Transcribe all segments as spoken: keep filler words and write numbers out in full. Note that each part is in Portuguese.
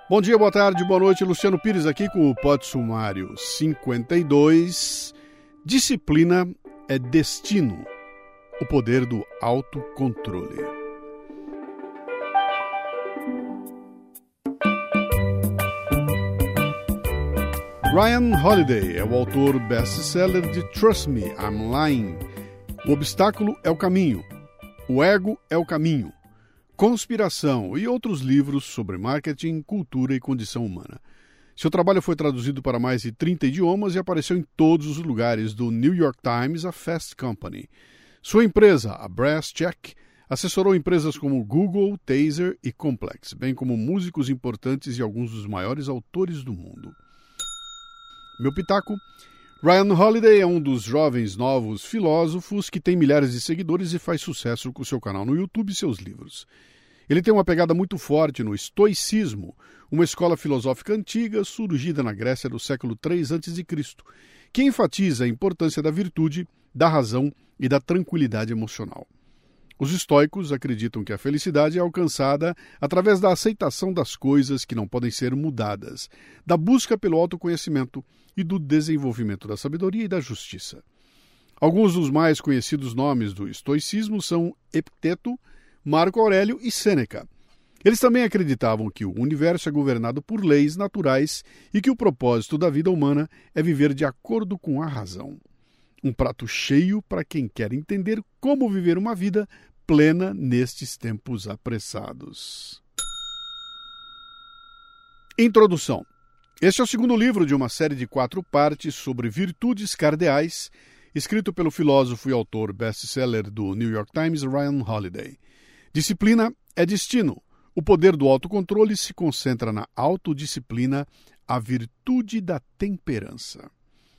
Bom dia, boa tarde, boa noite. Luciano Pires aqui com o Pod Sumário cinquenta e dois. Disciplina é destino. O poder do autocontrole. Ryan Holiday é o autor best-seller de Trust Me, I'm Lying. O obstáculo é o caminho. O ego é o caminho. Conspiração e outros livros sobre marketing, cultura e condição humana. Seu trabalho foi traduzido para mais de trinta idiomas e apareceu em todos os lugares, do New York Times a Fast Company. Sua empresa, a Brass Check, assessorou empresas como Google, Taser e Complex, bem como músicos importantes e alguns dos maiores autores do mundo. Meu pitaco: Ryan Holiday é um dos jovens novos filósofos que tem milhares de seguidores e faz sucesso com seu canal no YouTube e seus livros. Ele tem uma pegada muito forte no estoicismo, uma escola filosófica antiga surgida na Grécia do século três antes de Cristo, que enfatiza a importância da virtude, da razão e da tranquilidade emocional. Os estoicos acreditam que a felicidade é alcançada através da aceitação das coisas que não podem ser mudadas, da busca pelo autoconhecimento e do desenvolvimento da sabedoria e da justiça. Alguns dos mais conhecidos nomes do estoicismo são Epicteto, Marco Aurélio e Sêneca. Eles também acreditavam que o universo é governado por leis naturais e que o propósito da vida humana é viver de acordo com a razão. Um prato cheio para quem quer entender como viver uma vida plena nestes tempos apressados. Introdução. Este é o segundo livro de uma série de quatro partes sobre virtudes cardeais, escrito pelo filósofo e autor best-seller do New York Times, Ryan Holiday. Disciplina é destino. O poder do autocontrole se concentra na autodisciplina, a virtude da temperança.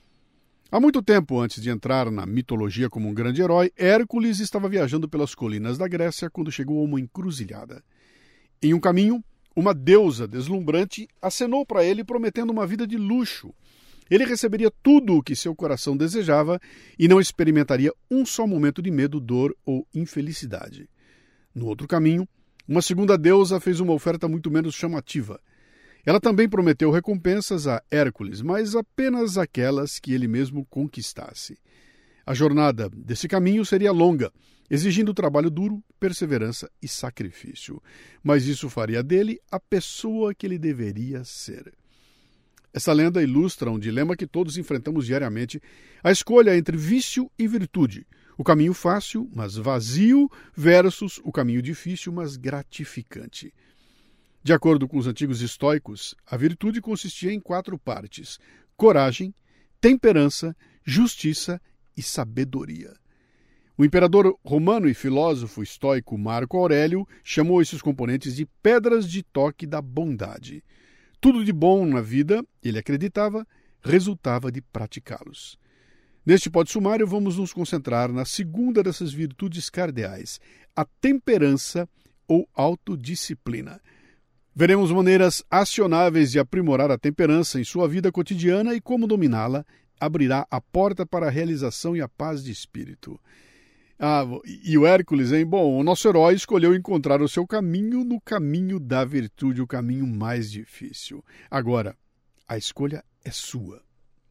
Há muito tempo antes de entrar na mitologia como um grande herói, Hércules estava viajando pelas colinas da Grécia quando chegou a uma encruzilhada. Em um caminho, uma deusa deslumbrante acenou para ele prometendo uma vida de luxo. Ele receberia tudo o que seu coração desejava e não experimentaria um só momento de medo, dor ou infelicidade. No outro caminho, uma segunda deusa fez uma oferta muito menos chamativa. Ela também prometeu recompensas a Hércules, mas apenas aquelas que ele mesmo conquistasse. A jornada desse caminho seria longa, exigindo trabalho duro, perseverança e sacrifício. Mas isso faria dele a pessoa que ele deveria ser. Essa lenda ilustra um dilema que todos enfrentamos diariamente: a escolha entre vício e virtude. O caminho fácil, mas vazio, versus o caminho difícil, mas gratificante. De acordo com os antigos estoicos, a virtude consistia em quatro partes: coragem, temperança, justiça e sabedoria. O imperador romano e filósofo estoico Marco Aurélio chamou esses componentes de pedras de toque da bondade. Tudo de bom na vida, ele acreditava, resultava de praticá-los. Neste pod sumário, vamos nos concentrar na segunda dessas virtudes cardeais, a temperança ou autodisciplina. Veremos maneiras acionáveis de aprimorar a temperança em sua vida cotidiana e como dominá-la abrirá a porta para a realização e a paz de espírito. Ah, e o Hércules, hein? Bom, o nosso herói escolheu encontrar o seu caminho no caminho da virtude, o caminho mais difícil. Agora, a escolha é sua.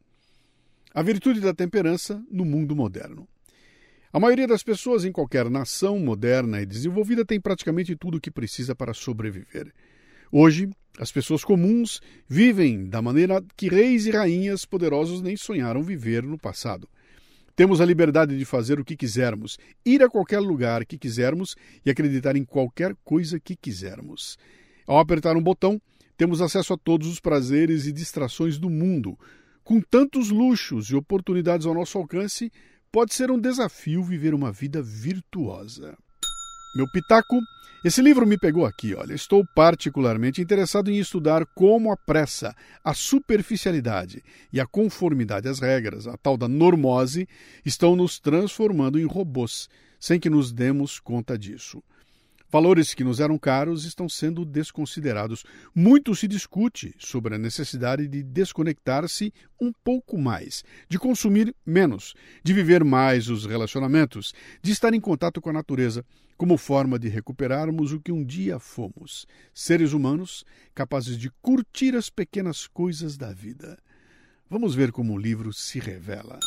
A virtude da temperança no mundo moderno. A maioria das pessoas em qualquer nação moderna e desenvolvida tem praticamente tudo o que precisa para sobreviver. Hoje, as pessoas comuns vivem da maneira que reis e rainhas poderosos nem sonharam viver no passado. Temos a liberdade de fazer o que quisermos, ir a qualquer lugar que quisermos e acreditar em qualquer coisa que quisermos. Ao apertar um botão, temos acesso a todos os prazeres e distrações do mundo. Com tantos luxos e oportunidades ao nosso alcance, pode ser um desafio viver uma vida virtuosa. Meu pitaco: esse livro me pegou aqui, olha. Estou particularmente interessado em estudar como a pressa, a superficialidade e a conformidade às regras, a tal da normose, estão nos transformando em robôs, sem que nos demos conta disso. Valores que nos eram caros estão sendo desconsiderados. Muito se discute sobre a necessidade de desconectar-se um pouco mais, de consumir menos, de viver mais os relacionamentos, de estar em contato com a natureza, como forma de recuperarmos o que um dia fomos, seres humanos capazes de curtir as pequenas coisas da vida. Vamos ver como o livro se revela.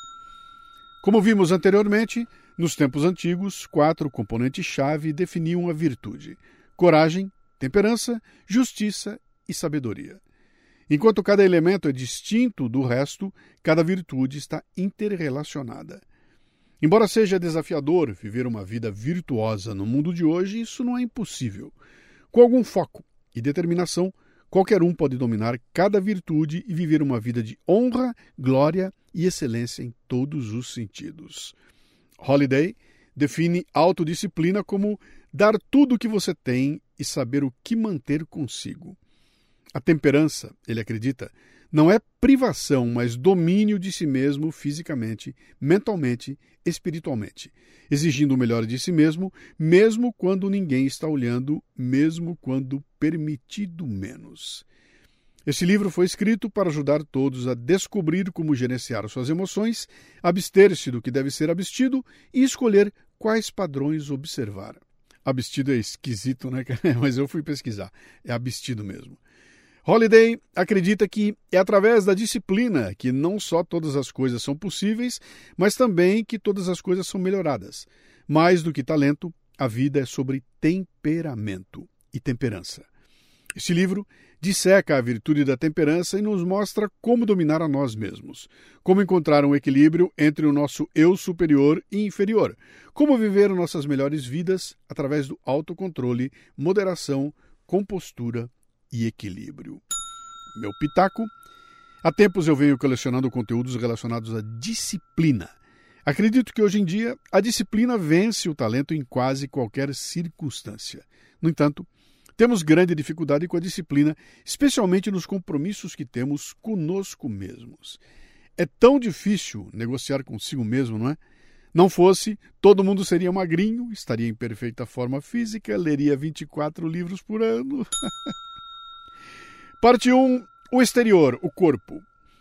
Como vimos anteriormente, nos tempos antigos, quatro componentes-chave definiam a virtude: coragem, temperança, justiça e sabedoria. Enquanto cada elemento é distinto do resto, cada virtude está interrelacionada. Embora seja desafiador viver uma vida virtuosa no mundo de hoje, isso não é impossível. Com algum foco e determinação, qualquer um pode dominar cada virtude e viver uma vida de honra, glória e excelência em todos os sentidos. Holiday define autodisciplina como dar tudo o que você tem e saber o que manter consigo. A temperança, ele acredita, não é privação, mas domínio de si mesmo fisicamente, mentalmente, espiritualmente, exigindo o melhor de si mesmo, mesmo quando ninguém está olhando, mesmo quando permitido menos. Esse livro foi escrito para ajudar todos a descobrir como gerenciar suas emoções, abster-se do que deve ser abstido e escolher quais padrões observar. Abstido é esquisito, né? Mas eu fui pesquisar. É abstido mesmo. Holiday acredita que é através da disciplina que não só todas as coisas são possíveis, mas também que todas as coisas são melhoradas. Mais do que talento, a vida é sobre temperamento e temperança. Este livro disseca a virtude da temperança e nos mostra como dominar a nós mesmos, como encontrar um equilíbrio entre o nosso eu superior e inferior, como viver nossas melhores vidas através do autocontrole, moderação, compostura e equilíbrio. Meu pitaco: há tempos eu venho colecionando conteúdos relacionados à disciplina. Acredito que hoje em dia a disciplina vence o talento em quase qualquer circunstância. No entanto, temos grande dificuldade com a disciplina, especialmente nos compromissos que temos conosco mesmos. É tão difícil negociar consigo mesmo, não é? Não fosse, todo mundo seria magrinho, estaria em perfeita forma física, leria vinte e quatro livros por ano. Parte um. O exterior, o corpo.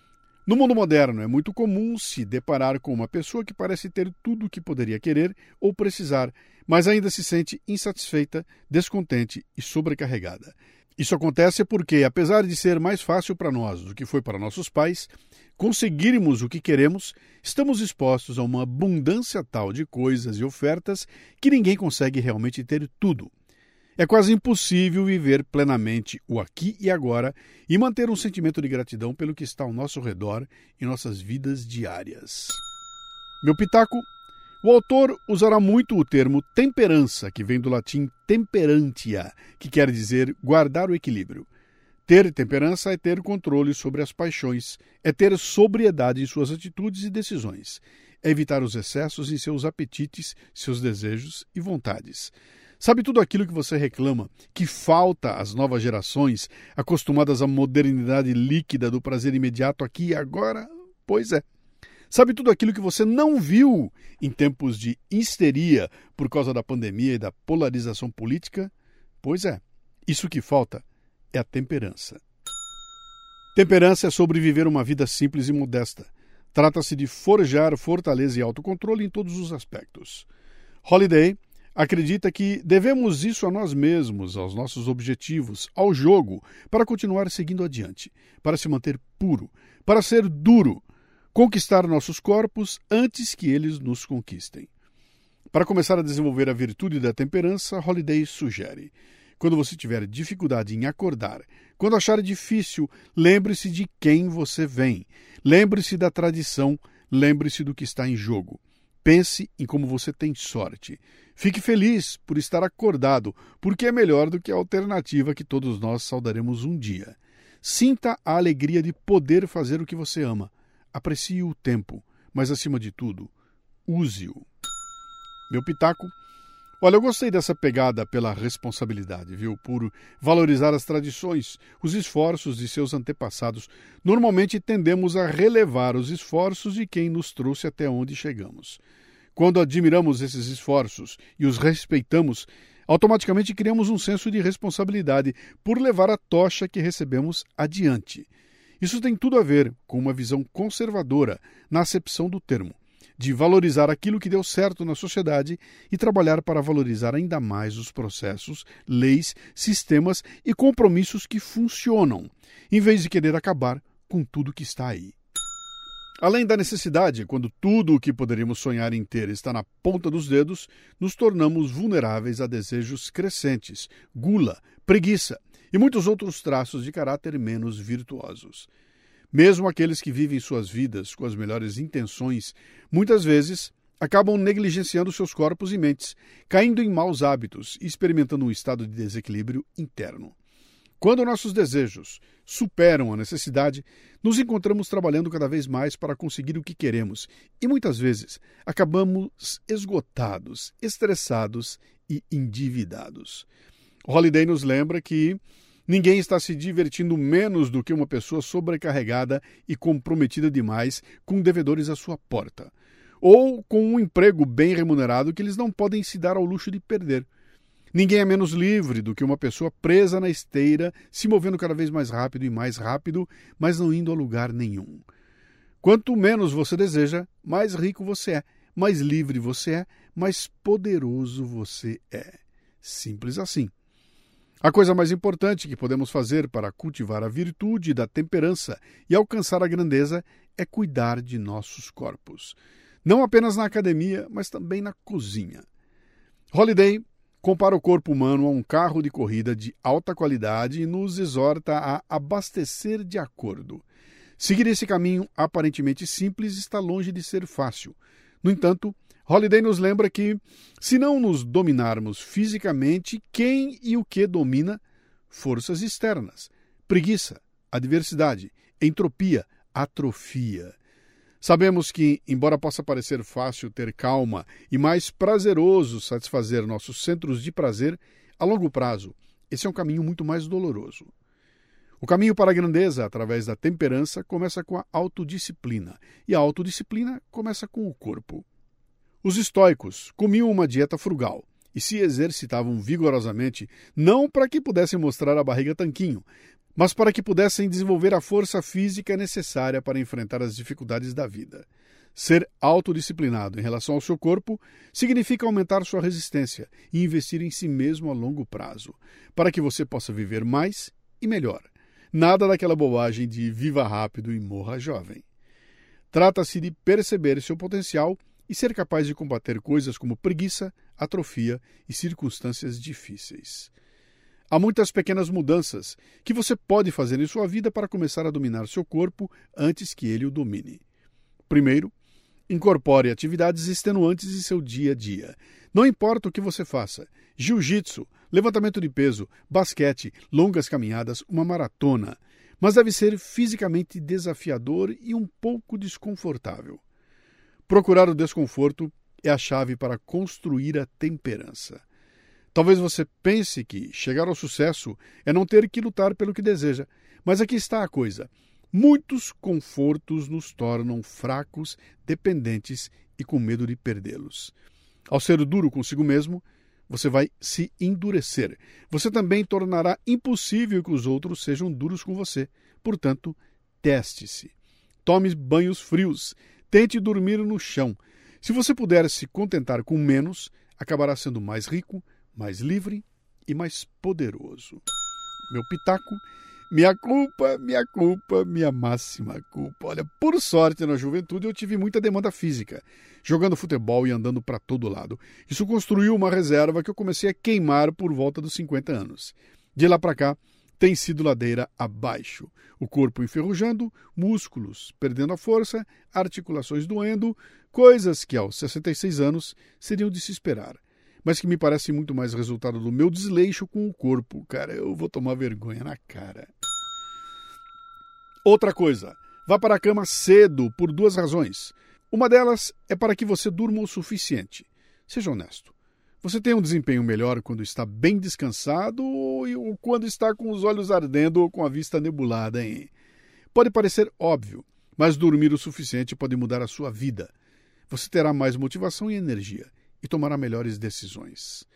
No mundo moderno, é muito comum se deparar com uma pessoa que parece ter tudo o que poderia querer ou precisar, mas ainda se sente insatisfeita, descontente e sobrecarregada. Isso acontece porque, apesar de ser mais fácil para nós do que foi para nossos pais, conseguirmos o que queremos, estamos expostos a uma abundância tal de coisas e ofertas que ninguém consegue realmente ter tudo. É quase impossível viver plenamente o aqui e agora e manter um sentimento de gratidão pelo que está ao nosso redor em nossas vidas diárias. Meu pitaco: o autor usará muito o termo temperança, que vem do latim temperantia, que quer dizer guardar o equilíbrio. Ter temperança é ter controle sobre as paixões, é ter sobriedade em suas atitudes e decisões, é evitar os excessos em seus apetites, seus desejos e vontades. Sabe tudo aquilo que você reclama, que falta às novas gerações, acostumadas à modernidade líquida do prazer imediato aqui e agora? Pois é. Sabe tudo aquilo que você não viu em tempos de histeria por causa da pandemia e da polarização política? Pois é. Isso que falta é a temperança. Temperança é sobre viver uma vida simples e modesta. Trata-se de forjar fortaleza e autocontrole em todos os aspectos. Holiday acredita que devemos isso a nós mesmos, aos nossos objetivos, ao jogo, para continuar seguindo adiante, para se manter puro, para ser duro, conquistar nossos corpos antes que eles nos conquistem. Para começar a desenvolver a virtude da temperança, Holiday sugere: quando você tiver dificuldade em acordar, quando achar difícil, lembre-se de quem você vem, lembre-se da tradição, lembre-se do que está em jogo. Pense em como você tem sorte. Fique feliz por estar acordado, porque é melhor do que a alternativa que todos nós saudaremos um dia. Sinta a alegria de poder fazer o que você ama. Aprecie o tempo, mas, acima de tudo, use-o. Meu pitaco: olha, eu gostei dessa pegada pela responsabilidade, viu? Por valorizar as tradições, os esforços de seus antepassados. Normalmente tendemos a relevar os esforços de quem nos trouxe até onde chegamos. Quando admiramos esses esforços e os respeitamos, Automaticamente criamos um senso de responsabilidade por levar a tocha que recebemos adiante. Isso tem tudo a ver com uma visão conservadora, na acepção do termo, de valorizar aquilo que deu certo na sociedade e trabalhar para valorizar ainda mais os processos, leis, sistemas e compromissos que funcionam, em vez de querer acabar com tudo que está aí. Além da necessidade, quando tudo o que poderíamos sonhar em ter está na ponta dos dedos, nos tornamos vulneráveis a desejos crescentes, gula, preguiça e muitos outros traços de caráter menos virtuosos. Mesmo aqueles que vivem suas vidas com as melhores intenções, muitas vezes acabam negligenciando seus corpos e mentes, caindo em maus hábitos e experimentando um estado de desequilíbrio interno. Quando nossos desejos superam a necessidade, nos encontramos trabalhando cada vez mais para conseguir o que queremos e muitas vezes acabamos esgotados, estressados e endividados. Holiday nos lembra que ninguém está se divertindo menos do que uma pessoa sobrecarregada e comprometida demais com devedores à sua porta, ou com um emprego bem remunerado que eles não podem se dar ao luxo de perder. Ninguém é menos livre do que uma pessoa presa na esteira, se movendo cada vez mais rápido e mais rápido, mas não indo a lugar nenhum. Quanto menos você deseja, mais rico você é, mais livre você é, mais poderoso você é. Simples assim. A coisa mais importante que podemos fazer para cultivar a virtude da temperança e alcançar a grandeza é cuidar de nossos corpos. Não apenas na academia, mas também na cozinha. Holiday compara o corpo humano a um carro de corrida de alta qualidade e nos exorta a abastecer de acordo. Seguir esse caminho aparentemente simples está longe de ser fácil. No entanto, Holiday nos lembra que, se não nos dominarmos fisicamente, quem e o que domina? Forças externas, preguiça, adversidade, entropia, atrofia. Sabemos que, embora possa parecer fácil ter calma e mais prazeroso satisfazer nossos centros de prazer, a longo prazo, esse é um caminho muito mais doloroso. O caminho para a grandeza, através da temperança, começa com a autodisciplina, e a autodisciplina começa com o corpo. Os estoicos comiam uma dieta frugal e se exercitavam vigorosamente, não para que pudessem mostrar a barriga tanquinho, mas para que pudessem desenvolver a força física necessária para enfrentar as dificuldades da vida. Ser autodisciplinado em relação ao seu corpo significa aumentar sua resistência e investir em si mesmo a longo prazo, para que você possa viver mais e melhor. Nada daquela bobagem de viva rápido e morra jovem. Trata-se de perceber seu potencial e ser capaz de combater coisas como preguiça, atrofia e circunstâncias difíceis. Há muitas pequenas mudanças que você pode fazer em sua vida para começar a dominar seu corpo antes que ele o domine. Primeiro, incorpore atividades extenuantes em seu dia a dia. Não importa o que você faça, jiu-jitsu, levantamento de peso, basquete, longas caminhadas, uma maratona, mas deve ser fisicamente desafiador e um pouco desconfortável. Procurar o desconforto é a chave para construir a temperança. Talvez você pense que chegar ao sucesso é não ter que lutar pelo que deseja, mas aqui está a coisa. Muitos confortos nos tornam fracos, dependentes e com medo de perdê-los. Ao ser duro consigo mesmo, você vai se endurecer. Você também tornará impossível que os outros sejam duros com você. Portanto, teste-se. Tome banhos frios. Tente dormir no chão. Se você puder se contentar com menos, acabará sendo mais rico, mais livre e mais poderoso. Meu pitaco, minha culpa, minha culpa, minha máxima culpa. Olha, por sorte, na juventude eu tive muita demanda física, jogando futebol e andando para todo lado. Isso construiu uma reserva que eu comecei a queimar por volta dos cinquenta anos. De lá para cá, tem sido ladeira abaixo. O corpo enferrujando, músculos perdendo a força, articulações doendo, coisas que aos sessenta e seis anos seriam de se esperar, mas que me parece muito mais resultado do meu desleixo com o corpo. Cara, eu vou tomar vergonha na cara. Outra coisa, vá para a cama cedo por duas razões. Uma delas é para que você durma o suficiente. Seja honesto. Você tem um desempenho melhor quando está bem descansado ou quando está com os olhos ardendo ou com a vista nebulada, hein? Pode parecer óbvio, mas dormir o suficiente pode mudar a sua vida. Você terá mais motivação e energia e tomará melhores decisões.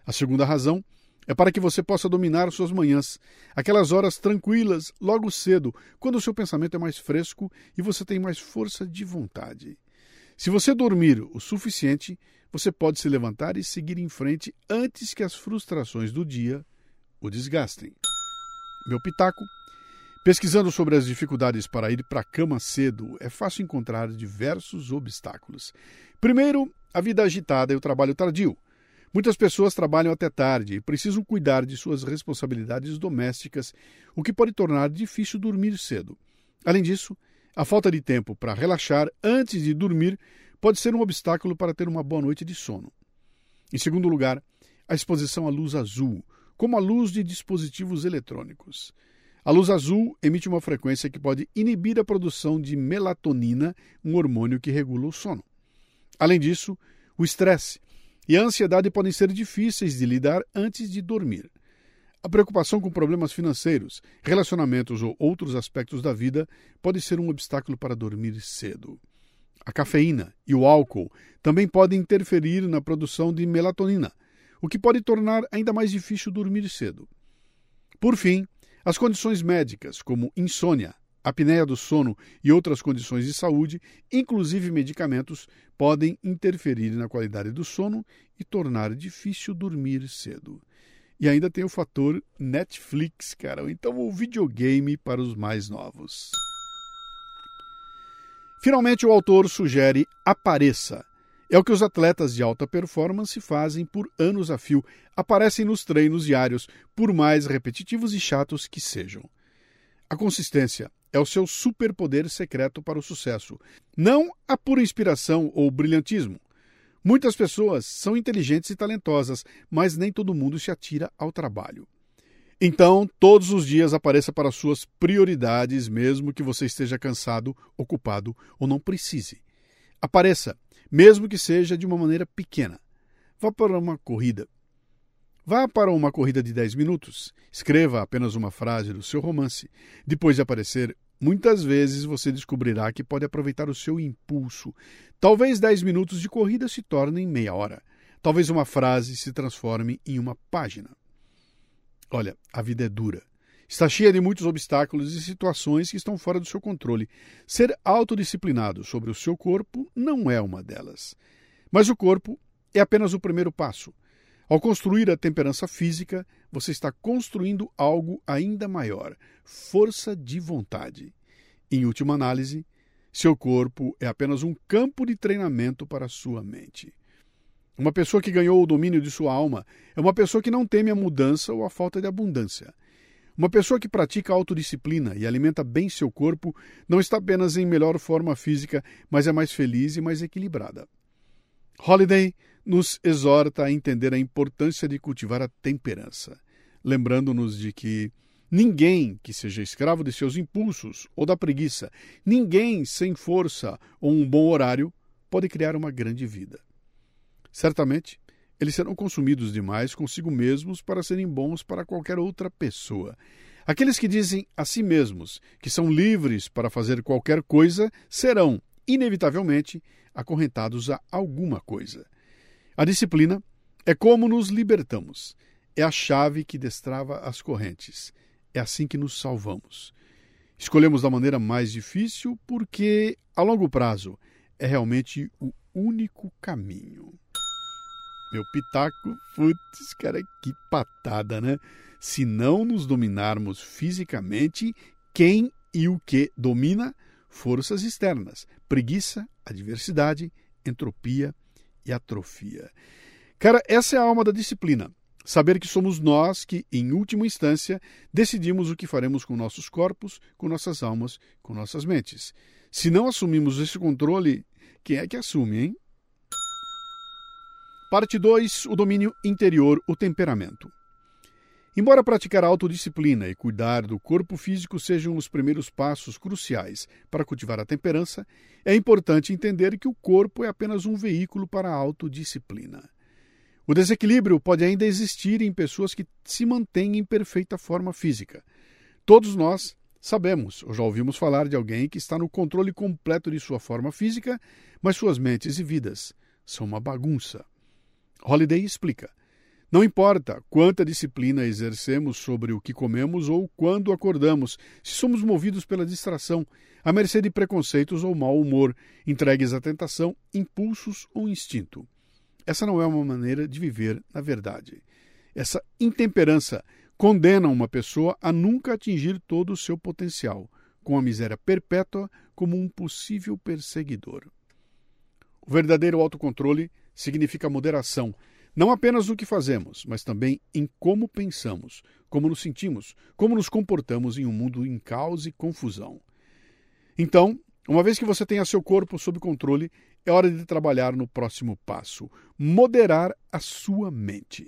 A segunda razão é para que você possa dominar suas manhãs, aquelas horas tranquilas, logo cedo, quando o seu pensamento é mais fresco e você tem mais força de vontade. Se você dormir o suficiente, você pode se levantar e seguir em frente antes que as frustrações do dia o desgastem. Meu pitaco: pesquisando sobre as dificuldades para ir para a cama cedo, é fácil encontrar diversos obstáculos. Primeiro, a vida agitada e o trabalho tardio. Muitas pessoas trabalham até tarde e precisam cuidar de suas responsabilidades domésticas, o que pode tornar difícil dormir cedo. Além disso, a falta de tempo para relaxar antes de dormir pode ser um obstáculo para ter uma boa noite de sono. Em segundo lugar, a exposição à luz azul, como a luz de dispositivos eletrônicos. A luz azul emite uma frequência que pode inibir a produção de melatonina, um hormônio que regula o sono. Além disso, o estresse e a ansiedade podem ser difíceis de lidar antes de dormir. A preocupação com problemas financeiros, relacionamentos ou outros aspectos da vida pode ser um obstáculo para dormir cedo. A cafeína e o álcool também podem interferir na produção de melatonina, o que pode tornar ainda mais difícil dormir cedo. Por fim, as condições médicas, como insônia, apneia do sono e outras condições de saúde, inclusive medicamentos, podem interferir na qualidade do sono e tornar difícil dormir cedo. E ainda tem o fator Netflix, cara, ou então o videogame para os mais novos. Finalmente, o autor sugere apareça. É o que os atletas de alta performance fazem por anos a fio, aparecem nos treinos diários, por mais repetitivos e chatos que sejam. A consistência é o seu superpoder secreto para o sucesso, não a pura inspiração ou brilhantismo. Muitas pessoas são inteligentes e talentosas, mas nem todo mundo se atira ao trabalho. Então, todos os dias apareça para suas prioridades, mesmo que você esteja cansado, ocupado ou não precise. Apareça, mesmo que seja de uma maneira pequena. Vá para uma corrida. Vá para uma corrida de dez minutos. Escreva apenas uma frase do seu romance. Depois de aparecer, muitas vezes você descobrirá que pode aproveitar o seu impulso. Talvez dez minutos de corrida se tornem meia hora. Talvez uma frase se transforme em uma página. Olha, a vida é dura. Está cheia de muitos obstáculos e situações que estão fora do seu controle. Ser autodisciplinado sobre o seu corpo não é uma delas. Mas o corpo é apenas o primeiro passo. Ao construir a temperança física, você está construindo algo ainda maior, força de vontade. Em última análise, seu corpo é apenas um campo de treinamento para a sua mente. Uma pessoa que ganhou o domínio de sua alma é uma pessoa que não teme a mudança ou a falta de abundância. Uma pessoa que pratica autodisciplina e alimenta bem seu corpo não está apenas em melhor forma física, mas é mais feliz e mais equilibrada. Holiday nos exorta a entender a importância de cultivar a temperança, lembrando-nos de que ninguém que seja escravo de seus impulsos ou da preguiça, ninguém sem força ou um bom horário pode criar uma grande vida. Certamente, eles serão consumidos demais consigo mesmos para serem bons para qualquer outra pessoa. Aqueles que dizem a si mesmos que são livres para fazer qualquer coisa serão, inevitavelmente, acorrentados a alguma coisa. A disciplina é como nos libertamos. É a chave que destrava as correntes. É assim que nos salvamos. Escolhemos da maneira mais difícil porque, a longo prazo, é realmente o único caminho. Meu pitaco, putz, cara, que patada, né? Se não nos dominarmos fisicamente, quem e o que domina? Forças externas, preguiça, adversidade, entropia e atrofia. Cara, essa é a alma da disciplina. Saber que somos nós que, em última instância, decidimos o que faremos com nossos corpos, com nossas almas, com nossas mentes. Se não assumimos esse controle, quem é que assume, hein? Parte dois. O domínio interior, o temperamento. Embora praticar a autodisciplina e cuidar do corpo físico sejam os primeiros passos cruciais para cultivar a temperança, é importante entender que o corpo é apenas um veículo para a autodisciplina. O desequilíbrio pode ainda existir em pessoas que se mantêm em perfeita forma física. Todos nós sabemos, ou já ouvimos falar de alguém que está no controle completo de sua forma física, mas suas mentes e vidas são uma bagunça. Holiday explica: Não importa quanta disciplina exercemos sobre o que comemos ou quando acordamos, se somos movidos pela distração, à mercê de preconceitos ou mau humor, entregues à tentação, impulsos ou instinto. Essa não é uma maneira de viver na verdade. Essa intemperança condena uma pessoa a nunca atingir todo o seu potencial, com a miséria perpétua como um possível perseguidor. O verdadeiro autocontrole significa moderação, não apenas no que fazemos, mas também em como pensamos, como nos sentimos, como nos comportamos em um mundo em caos e confusão. Então, uma vez que você tenha seu corpo sob controle, é hora de trabalhar no próximo passo, moderar a sua mente.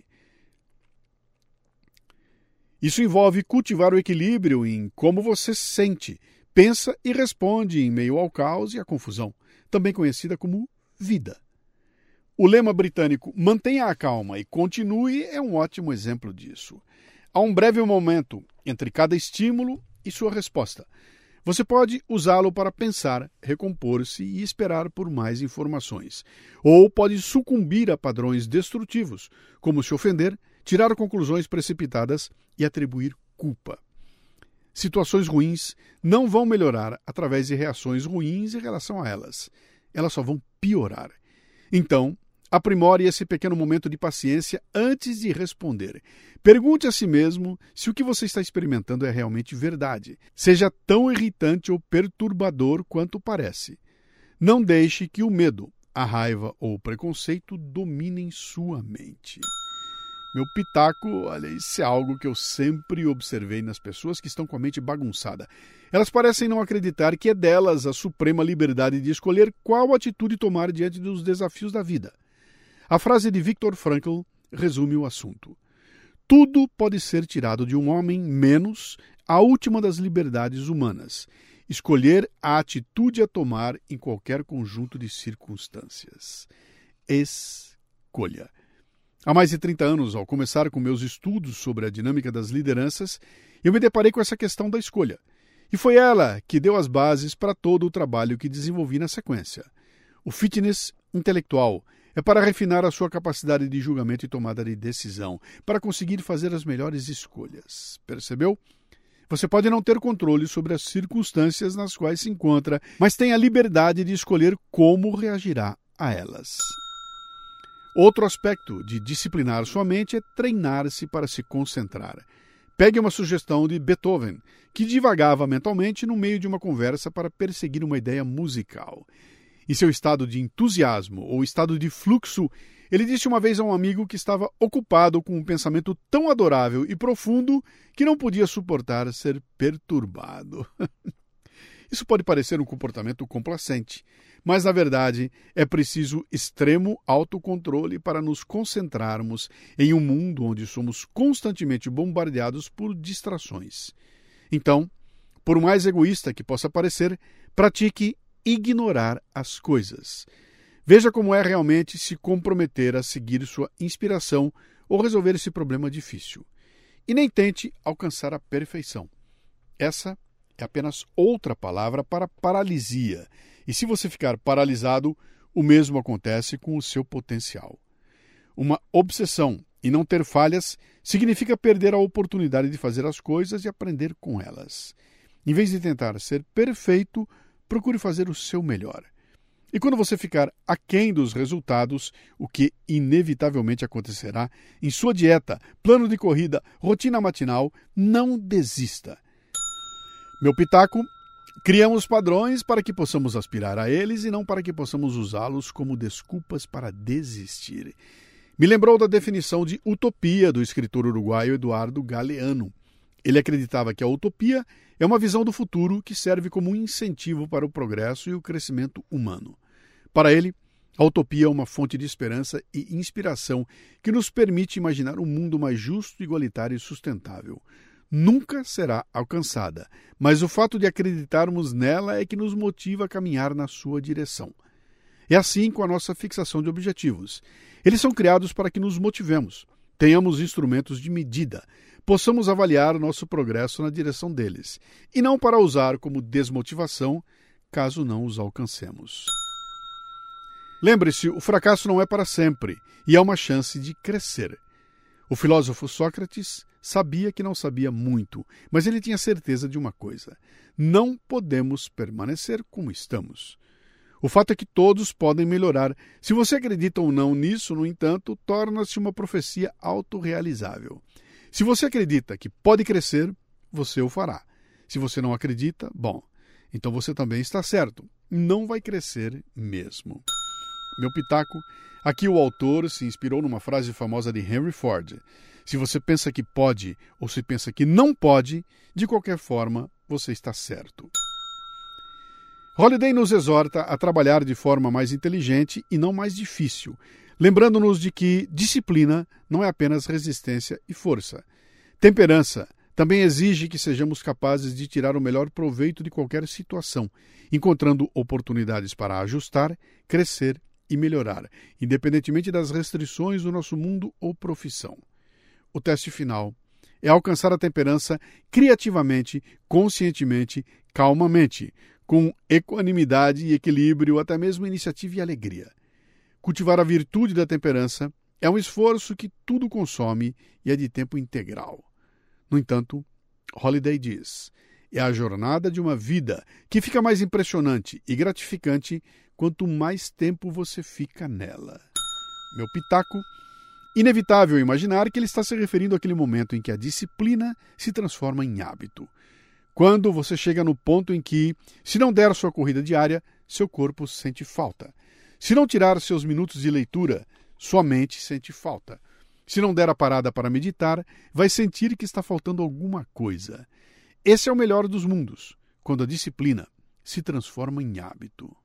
Isso envolve cultivar o equilíbrio em como você sente, pensa e responde em meio ao caos e à confusão, também conhecida como vida. O lema britânico "mantenha a calma e continue" é um ótimo exemplo disso. Há um breve momento entre cada estímulo e sua resposta. Você pode usá-lo para pensar, recompor-se e esperar por mais informações. Ou pode sucumbir a padrões destrutivos, como se ofender, tirar conclusões precipitadas e atribuir culpa. Situações ruins não vão melhorar através de reações ruins em relação a elas. Elas só vão piorar. Então, aprimore esse pequeno momento de paciência antes de responder. Pergunte a si mesmo se o que você está experimentando é realmente verdade. Seja tão irritante ou perturbador quanto parece. Não deixe que o medo, a raiva ou o preconceito dominem sua mente. Meu pitaco, olha, isso é algo que eu sempre observei nas pessoas que estão com a mente bagunçada. Elas parecem não acreditar que é delas a suprema liberdade de escolher qual atitude tomar diante dos desafios da vida. A frase de Viktor Frankl resume o assunto. Tudo pode ser tirado de um homem, menos a última das liberdades humanas, escolher a atitude a tomar em qualquer conjunto de circunstâncias. Escolha. Há mais de trinta anos, ao começar com meus estudos sobre a dinâmica das lideranças, eu me deparei com essa questão da escolha. E foi ela que deu as bases para todo o trabalho que desenvolvi na sequência. O fitness intelectual é para refinar a sua capacidade de julgamento e tomada de decisão, para conseguir fazer as melhores escolhas. Percebeu? Você pode não ter controle sobre as circunstâncias nas quais se encontra, mas tem a liberdade de escolher como reagirá a elas. Outro aspecto de disciplinar sua mente é treinar-se para se concentrar. Pegue uma sugestão de Beethoven, que divagava mentalmente no meio de uma conversa para perseguir uma ideia musical. Em seu estado de entusiasmo ou estado de fluxo, ele disse uma vez a um amigo que estava ocupado com um pensamento tão adorável e profundo que não podia suportar ser perturbado. Isso pode parecer um comportamento complacente, mas, na verdade, é preciso extremo autocontrole para nos concentrarmos em um mundo onde somos constantemente bombardeados por distrações. Então, por mais egoísta que possa parecer, pratique ignorar as coisas. Veja como é realmente se comprometer a seguir sua inspiração ou resolver esse problema difícil. E nem tente alcançar a perfeição. Essa é apenas outra palavra para paralisia. E se você ficar paralisado, o mesmo acontece com o seu potencial. Uma obsessão e não ter falhas significa perder a oportunidade de fazer as coisas e aprender com elas. Em vez de tentar ser perfeito, procure fazer o seu melhor. E quando você ficar aquém dos resultados, o que inevitavelmente acontecerá, em sua dieta, plano de corrida, rotina matinal, não desista. Meu pitaco: criamos padrões para que possamos aspirar a eles e não para que possamos usá-los como desculpas para desistir. Me lembrou da definição de utopia do escritor uruguaio Eduardo Galeano. Ele acreditava que a utopia é uma visão do futuro que serve como um incentivo para o progresso e o crescimento humano. Para ele, a utopia é uma fonte de esperança e inspiração que nos permite imaginar um mundo mais justo, igualitário e sustentável. Nunca será alcançada, mas o fato de acreditarmos nela é que nos motiva a caminhar na sua direção. É assim com a nossa fixação de objetivos. Eles são criados para que nos motivemos, tenhamos instrumentos de medida, possamos avaliar nosso progresso na direção deles, e não para usar como desmotivação caso não os alcancemos. Lembre-se, o fracasso não é para sempre, e é uma chance de crescer. O filósofo Sócrates sabia que não sabia muito, mas ele tinha certeza de uma coisa: não podemos permanecer como estamos. O fato é que todos podem melhorar. Se você acredita ou não nisso, no entanto, torna-se uma profecia autorrealizável. Se você acredita que pode crescer, você o fará. Se você não acredita, bom, então você também está certo. Não vai crescer mesmo. Meu pitaco, aqui o autor se inspirou numa frase famosa de Henry Ford. Se você pensa que pode ou se pensa que não pode, de qualquer forma, você está certo. Holiday nos exorta a trabalhar de forma mais inteligente e não mais difícil, lembrando-nos de que disciplina não é apenas resistência e força. Temperança também exige que sejamos capazes de tirar o melhor proveito de qualquer situação, encontrando oportunidades para ajustar, crescer e melhorar, independentemente das restrições do nosso mundo ou profissão. O teste final é alcançar a temperança criativamente, conscientemente, calmamente, com equanimidade e equilíbrio, até mesmo iniciativa e alegria. Cultivar a virtude da temperança é um esforço que tudo consome e é de tempo integral. No entanto, Holiday diz, é a jornada de uma vida que fica mais impressionante e gratificante quanto mais tempo você fica nela. Meu pitaco, inevitável imaginar que ele está se referindo àquele momento em que a disciplina se transforma em hábito. Quando você chega no ponto em que, se não der sua corrida diária, seu corpo sente falta. Se não tirar seus minutos de leitura, sua mente sente falta. Se não der a parada para meditar, vai sentir que está faltando alguma coisa. Esse é o melhor dos mundos, quando a disciplina se transforma em hábito.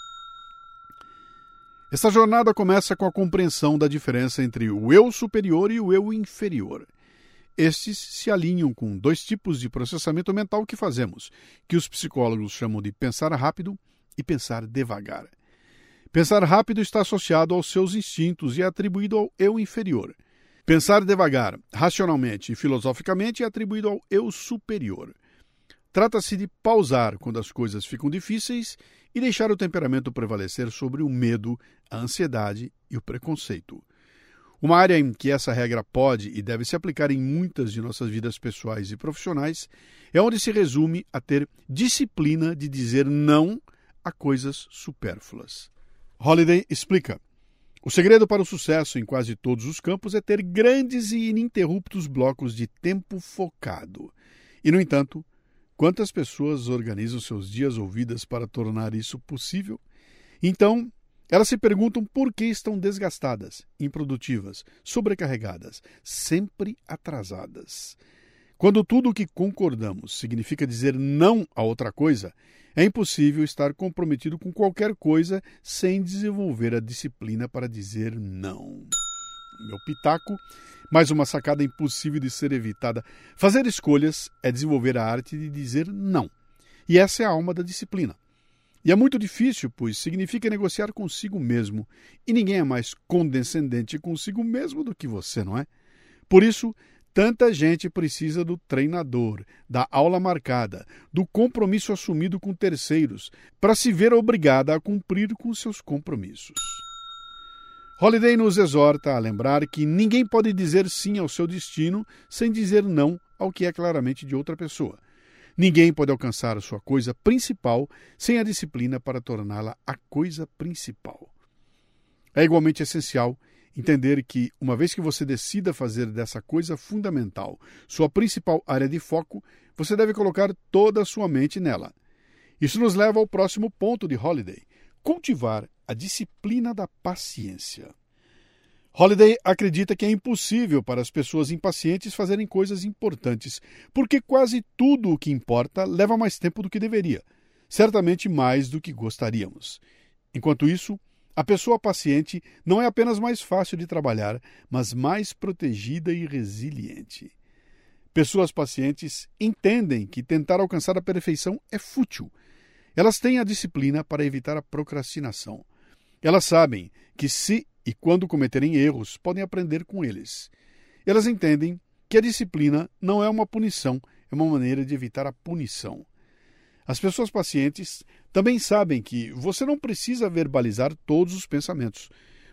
Essa jornada começa com a compreensão da diferença entre o eu superior e o eu inferior. Estes se alinham com dois tipos de processamento mental que fazemos, que os psicólogos chamam de pensar rápido e pensar devagar. Pensar rápido está associado aos seus instintos e é atribuído ao eu inferior. Pensar devagar, racionalmente e filosoficamente é atribuído ao eu superior. Trata-se de pausar quando as coisas ficam difíceis e deixar o temperamento prevalecer sobre o medo, a ansiedade e o preconceito. Uma área em que essa regra pode e deve se aplicar em muitas de nossas vidas pessoais e profissionais é onde se resume a ter disciplina de dizer não a coisas supérfluas. Holiday explica: o segredo para o sucesso em quase todos os campos é ter grandes e ininterruptos blocos de tempo focado. E, no entanto, quantas pessoas organizam seus dias ou vidas para tornar isso possível? Então, elas se perguntam por que estão desgastadas, improdutivas, sobrecarregadas, sempre atrasadas. Quando tudo o que concordamos significa dizer não a outra coisa, é impossível estar comprometido com qualquer coisa sem desenvolver a disciplina para dizer não. Meu pitaco, mais uma sacada impossível de ser evitada. Fazer escolhas é desenvolver a arte de dizer não. E essa é a alma da disciplina. E é muito difícil, pois significa negociar consigo mesmo. E ninguém é mais condescendente consigo mesmo do que você, não é? Por isso, tanta gente precisa do treinador, da aula marcada, do compromisso assumido com terceiros, para se ver obrigada a cumprir com seus compromissos. Holiday nos exorta a lembrar que ninguém pode dizer sim ao seu destino sem dizer não ao que é claramente de outra pessoa. Ninguém pode alcançar a sua coisa principal sem a disciplina para torná-la a coisa principal. É igualmente essencial entender que, uma vez que você decida fazer dessa coisa fundamental sua principal área de foco, você deve colocar toda a sua mente nela. Isso nos leva ao próximo ponto de Holiday: cultivar a disciplina da paciência. Holiday acredita que é impossível para as pessoas impacientes fazerem coisas importantes, porque quase tudo o que importa leva mais tempo do que deveria, certamente mais do que gostaríamos. Enquanto isso, a pessoa paciente não é apenas mais fácil de trabalhar, mas mais protegida e resiliente. Pessoas pacientes entendem que tentar alcançar a perfeição é fútil. Elas têm a disciplina para evitar a procrastinação. Elas sabem que se e quando cometerem erros, podem aprender com eles. Elas entendem que a disciplina não é uma punição, é uma maneira de evitar a punição. As pessoas pacientes também sabem que você não precisa verbalizar todos os pensamentos.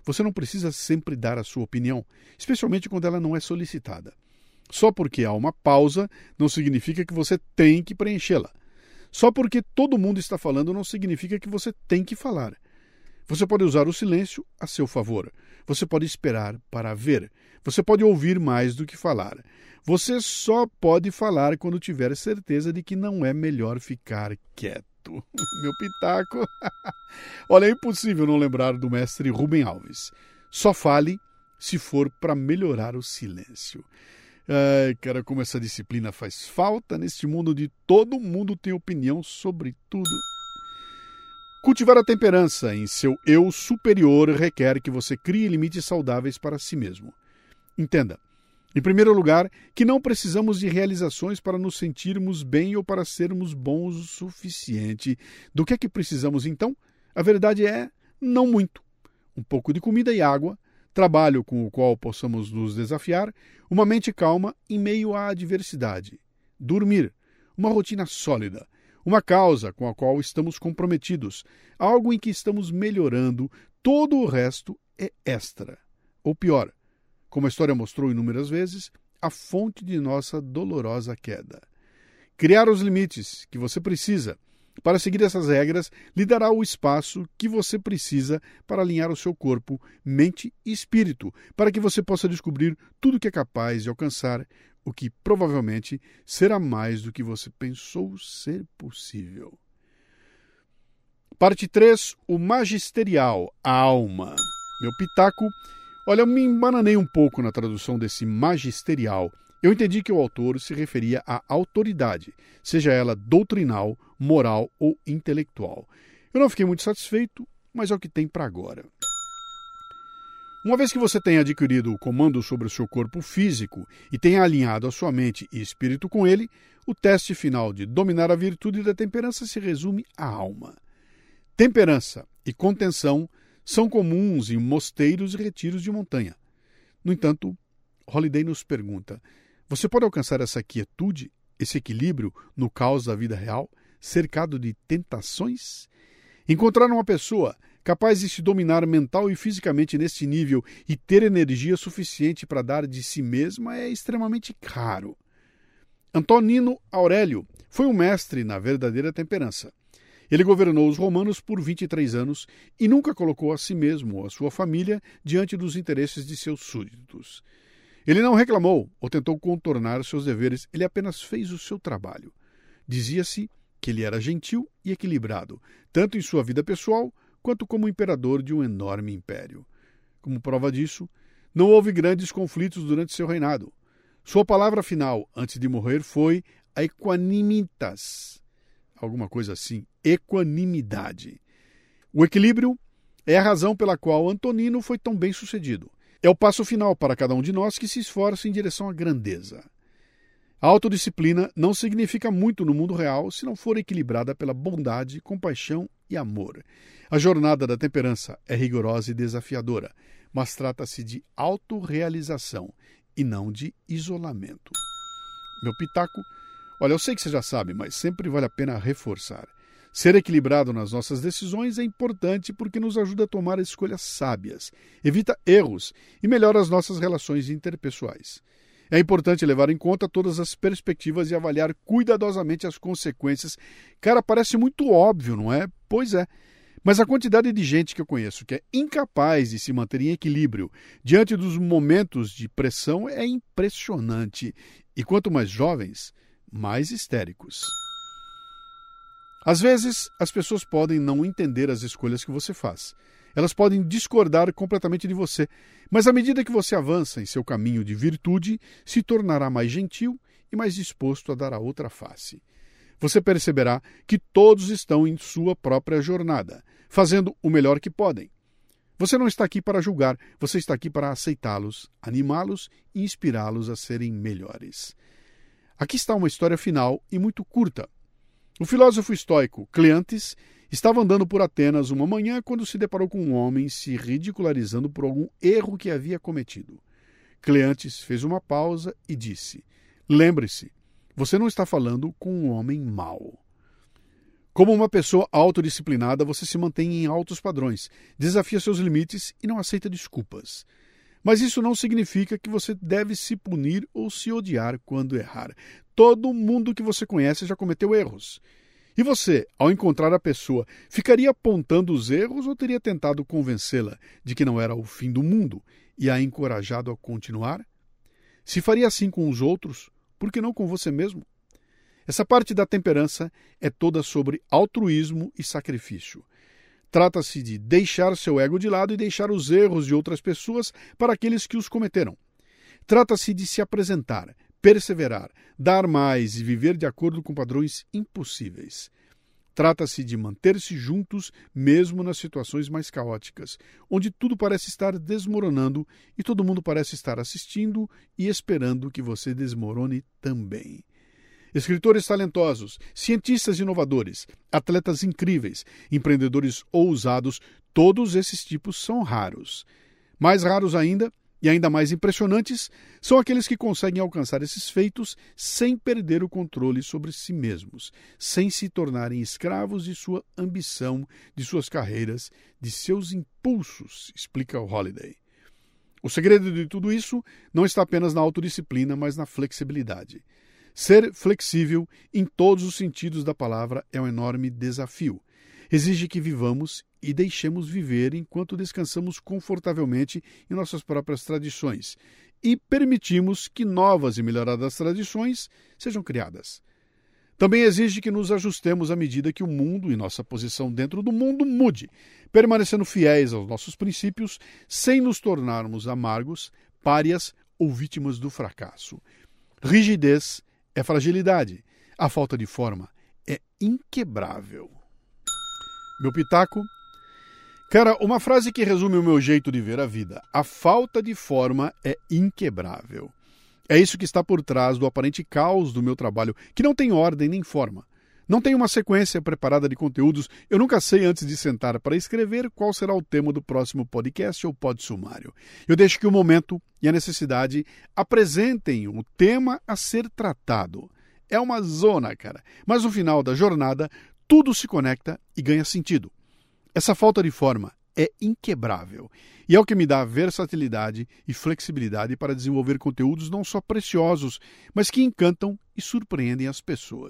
Você não precisa sempre dar a sua opinião, especialmente quando ela não é solicitada. Só porque há uma pausa não significa que você tem que preenchê-la. Só porque todo mundo está falando não significa que você tem que falar. Você pode usar o silêncio a seu favor. Você pode esperar para ver. Você pode ouvir mais do que falar. Você só pode falar quando tiver certeza de que não é melhor ficar quieto. Meu pitaco. Olha, é impossível não lembrar do mestre Rubem Alves. Só fale se for para melhorar o silêncio. Ai, cara, como essa disciplina faz falta neste mundo onde todo mundo tem opinião sobre tudo. Cultivar a temperança em seu eu superior requer que você crie limites saudáveis para si mesmo. Entenda, em primeiro lugar, que não precisamos de realizações para nos sentirmos bem ou para sermos bons o suficiente. Do que é que precisamos, então? A verdade é, não muito. Um pouco de comida e água, trabalho com o qual possamos nos desafiar, uma mente calma em meio à adversidade, dormir, uma rotina sólida, uma causa com a qual estamos comprometidos, algo em que estamos melhorando, todo o resto é extra. Ou pior, como a história mostrou inúmeras vezes, a fonte de nossa dolorosa queda. Criar os limites que você precisa para seguir essas regras lhe dará o espaço que você precisa para alinhar o seu corpo, mente e espírito, para que você possa descobrir tudo o que é capaz de alcançar, o que provavelmente será mais do que você pensou ser possível. Parte três. O magisterial, a alma. Meu pitaco. Olha, eu me embananei um pouco na tradução desse magisterial. Eu entendi que o autor se referia à autoridade, seja ela doutrinal, moral ou intelectual. Eu não fiquei muito satisfeito, mas é o que tem para agora. Uma vez que você tenha adquirido o comando sobre o seu corpo físico e tenha alinhado a sua mente e espírito com ele, o teste final de dominar a virtude da temperança se resume à alma. Temperança e contenção são comuns em mosteiros e retiros de montanha. No entanto, Holiday nos pergunta: você pode alcançar essa quietude, esse equilíbrio no caos da vida real, cercado de tentações? Encontrar uma pessoa capaz de se dominar mental e fisicamente neste nível e ter energia suficiente para dar de si mesma é extremamente raro. Antonino Aurélio foi um mestre na verdadeira temperança. Ele governou os romanos por vinte e três anos e nunca colocou a si mesmo ou a sua família diante dos interesses de seus súditos. Ele não reclamou ou tentou contornar seus deveres, ele apenas fez o seu trabalho. Dizia-se que ele era gentil e equilibrado, tanto em sua vida pessoal quanto como imperador de um enorme império. Como prova disso, não houve grandes conflitos durante seu reinado. Sua palavra final, antes de morrer, foi a equanimitas, alguma coisa assim, equanimidade. O equilíbrio é a razão pela qual Antonino foi tão bem sucedido. É o passo final para cada um de nós que se esforça em direção à grandeza. A autodisciplina não significa muito no mundo real se não for equilibrada pela bondade, compaixão e amor. A jornada da temperança é rigorosa e desafiadora, mas trata-se de autorrealização e não de isolamento. Meu pitaco, olha, eu sei que você já sabe, mas sempre vale a pena reforçar. Ser equilibrado nas nossas decisões é importante porque nos ajuda a tomar escolhas sábias, evita erros e melhora as nossas relações interpessoais. É importante levar em conta todas as perspectivas e avaliar cuidadosamente as consequências. Cara, parece muito óbvio, não é? Pois é. Mas a quantidade de gente que eu conheço que é incapaz de se manter em equilíbrio diante dos momentos de pressão é impressionante. E quanto mais jovens, mais histéricos. Às vezes, as pessoas podem não entender as escolhas que você faz. Elas podem discordar completamente de você, mas à medida que você avança em seu caminho de virtude, se tornará mais gentil e mais disposto a dar a outra face. Você perceberá que todos estão em sua própria jornada, fazendo o melhor que podem. Você não está aqui para julgar, você está aqui para aceitá-los, animá-los e inspirá-los a serem melhores. Aqui está uma história final e muito curta. O filósofo estoico Cleantes estava andando por Atenas uma manhã quando se deparou com um homem se ridicularizando por algum erro que havia cometido. Cleantes fez uma pausa e disse: lembre-se, você não está falando com um homem mau. Como uma pessoa autodisciplinada, você se mantém em altos padrões, desafia seus limites e não aceita desculpas. Mas isso não significa que você deve se punir ou se odiar quando errar. Todo mundo que você conhece já cometeu erros. E você, ao encontrar a pessoa, ficaria apontando os erros ou teria tentado convencê-la de que não era o fim do mundo e a encorajado a continuar? Se faria assim com os outros, por que não com você mesmo? Essa parte da temperança é toda sobre altruísmo e sacrifício. Trata-se de deixar seu ego de lado e deixar os erros de outras pessoas para aqueles que os cometeram. Trata-se de se apresentar, perseverar, dar mais e viver de acordo com padrões impossíveis. Trata-se de manter-se juntos mesmo nas situações mais caóticas, onde tudo parece estar desmoronando e todo mundo parece estar assistindo e esperando que você desmorone também. Escritores talentosos, cientistas inovadores, atletas incríveis, empreendedores ousados, todos esses tipos são raros. Mais raros ainda, e ainda mais impressionantes, são aqueles que conseguem alcançar esses feitos sem perder o controle sobre si mesmos, sem se tornarem escravos de sua ambição, de suas carreiras, de seus impulsos, explica o Holiday. O segredo de tudo isso não está apenas na autodisciplina, mas na flexibilidade. Ser flexível em todos os sentidos da palavra é um enorme desafio. Exige que vivamos e deixemos viver enquanto descansamos confortavelmente em nossas próprias tradições e permitimos que novas e melhoradas tradições sejam criadas. Também exige que nos ajustemos à medida que o mundo e nossa posição dentro do mundo mude, permanecendo fiéis aos nossos princípios sem nos tornarmos amargos, párias ou vítimas do fracasso. Rigidez é fragilidade. A falta de forma é inquebrável. Meu pitaco? Cara, uma frase que resume o meu jeito de ver a vida. A falta de forma é inquebrável. É isso que está por trás do aparente caos do meu trabalho, que não tem ordem nem forma. Não tem uma sequência preparada de conteúdos. Eu nunca sei antes de sentar para escrever qual será o tema do próximo podcast ou pod-sumário. Eu deixo que o momento e a necessidade apresentem o tema a ser tratado. É uma zona, cara. Mas no final da jornada, tudo se conecta e ganha sentido. Essa falta de forma é inquebrável e é o que me dá versatilidade e flexibilidade para desenvolver conteúdos não só preciosos, mas que encantam e surpreendem as pessoas.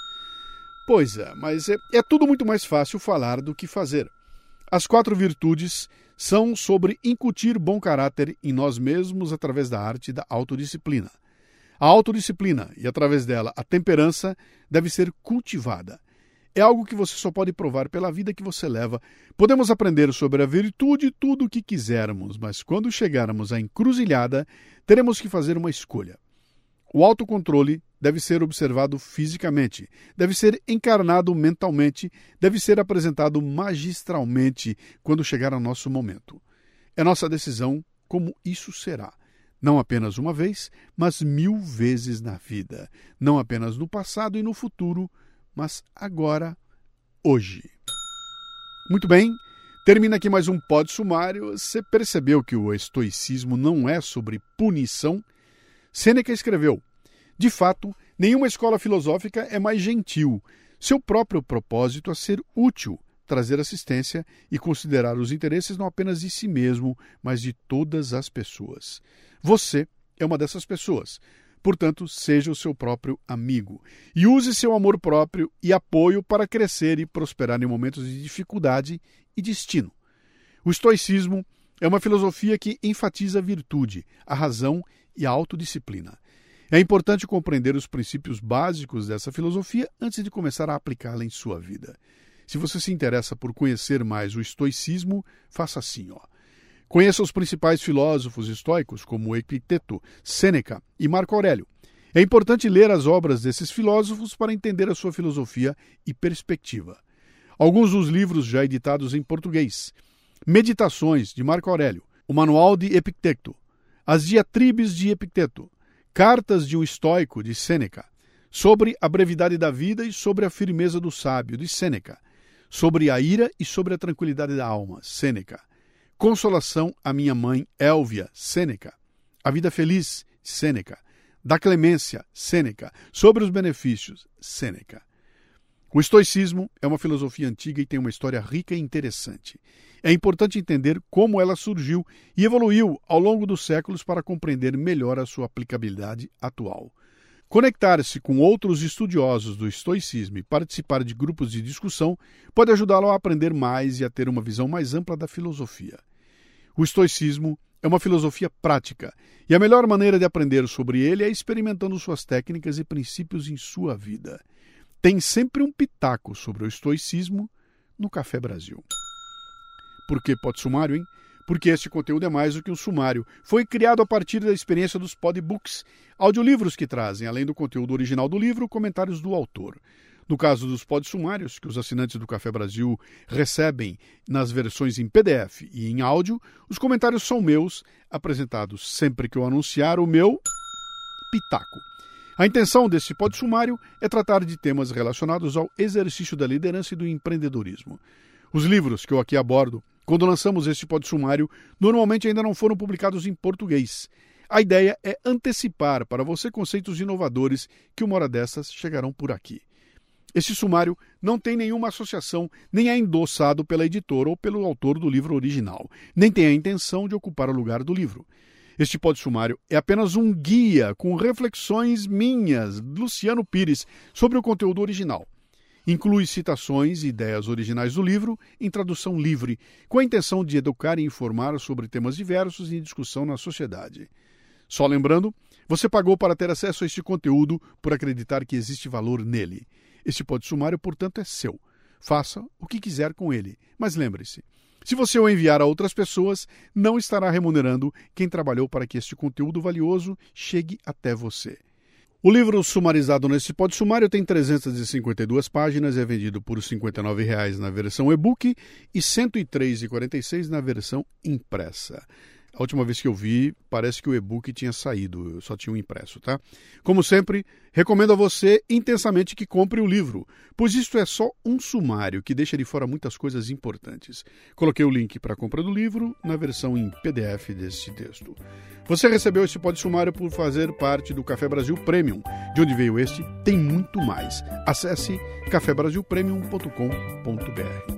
Pois é, mas é, é tudo muito mais fácil falar do que fazer. As quatro virtudes são sobre incutir bom caráter em nós mesmos através da arte da autodisciplina. A autodisciplina e, através dela, a temperança deve ser cultivada. É algo que você só pode provar pela vida que você leva. Podemos aprender sobre a virtude tudo o que quisermos, mas quando chegarmos à encruzilhada, teremos que fazer uma escolha. O autocontrole deve ser observado fisicamente, deve ser encarnado mentalmente, deve ser apresentado magistralmente quando chegar ao nosso momento. É nossa decisão como isso será. Não apenas uma vez, mas mil vezes na vida. Não apenas no passado e no futuro, mas agora, hoje. Muito bem, termina aqui mais um pod sumário. Você percebeu que o estoicismo não é sobre punição? Sêneca escreveu: de fato, nenhuma escola filosófica é mais gentil. Seu próprio propósito é ser útil, trazer assistência e considerar os interesses não apenas de si mesmo, mas de todas as pessoas. Você é uma dessas pessoas. Portanto, seja o seu próprio amigo. E use seu amor próprio e apoio para crescer e prosperar em momentos de dificuldade e destino. O estoicismo é uma filosofia que enfatiza a virtude, a razão e a autodisciplina. É importante compreender os princípios básicos dessa filosofia antes de começar a aplicá-la em sua vida. Se você se interessa por conhecer mais o estoicismo, faça assim, ó. Conheça os principais filósofos estoicos, como Epicteto, Sêneca e Marco Aurélio. É importante ler as obras desses filósofos para entender a sua filosofia e perspectiva. Alguns dos livros já editados em português: Meditações, de Marco Aurélio, o Manual de Epicteto, As Diatribes de Epicteto, Cartas de um Estoico, de Sêneca, Sobre a brevidade da vida e sobre a firmeza do sábio, de Sêneca, Sobre a ira e sobre a tranquilidade da alma, Sêneca, Consolação à minha mãe, Élvia, Sêneca, A vida feliz, Sêneca, Da clemência, Sêneca, Sobre os benefícios, Sêneca. O estoicismo é uma filosofia antiga e tem uma história rica e interessante. É importante entender como ela surgiu e evoluiu ao longo dos séculos para compreender melhor a sua aplicabilidade atual. Conectar-se com outros estudiosos do estoicismo e participar de grupos de discussão pode ajudá-lo a aprender mais e a ter uma visão mais ampla da filosofia. O estoicismo é uma filosofia prática, e a melhor maneira de aprender sobre ele é experimentando suas técnicas e princípios em sua vida. Tem sempre um pitaco sobre o estoicismo no Café Brasil. Por que pod sumário, hein? Porque este conteúdo é mais do que um sumário. Foi criado a partir da experiência dos podbooks, audiolivros que trazem, além do conteúdo original do livro, comentários do autor. No caso dos podsumários, que os assinantes do Café Brasil recebem nas versões em P D F e em áudio, os comentários são meus, apresentados sempre que eu anunciar o meu pitaco. A intenção desse podsumário é tratar de temas relacionados ao exercício da liderança e do empreendedorismo. Os livros que eu aqui abordo, quando lançamos este podsumário, normalmente ainda não foram publicados em português. A ideia é antecipar para você conceitos inovadores que uma hora dessas chegarão por aqui. Este sumário não tem nenhuma associação, nem é endossado pela editora ou pelo autor do livro original, nem tem a intenção de ocupar o lugar do livro. Este podsumário é apenas um guia com reflexões minhas, Luciano Pires, sobre o conteúdo original. Inclui citações e ideias originais do livro em tradução livre, com a intenção de educar e informar sobre temas diversos em discussão na sociedade. Só lembrando, você pagou para ter acesso a este conteúdo por acreditar que existe valor nele. Este podsumário, portanto, é seu. Faça o que quiser com ele, mas lembre-se, se você o enviar a outras pessoas, não estará remunerando quem trabalhou para que este conteúdo valioso chegue até você. O livro sumarizado nesse podsumário tem trezentas e cinquenta e duas páginas e é vendido por cinquenta e nove reais na versão e-book e cento e três reais e quarenta e seis centavos na versão impressa. A última vez que eu vi, parece que o e-book tinha saído, eu só tinha um impresso, tá? Como sempre, recomendo a você intensamente que compre o livro, pois isto é só um sumário que deixa de fora muitas coisas importantes. Coloquei o link para a compra do livro na versão em P D F desse texto. Você recebeu esse podsumário por fazer parte do Café Brasil Premium. De onde veio este, tem muito mais. Acesse café brasil premium ponto com ponto b r.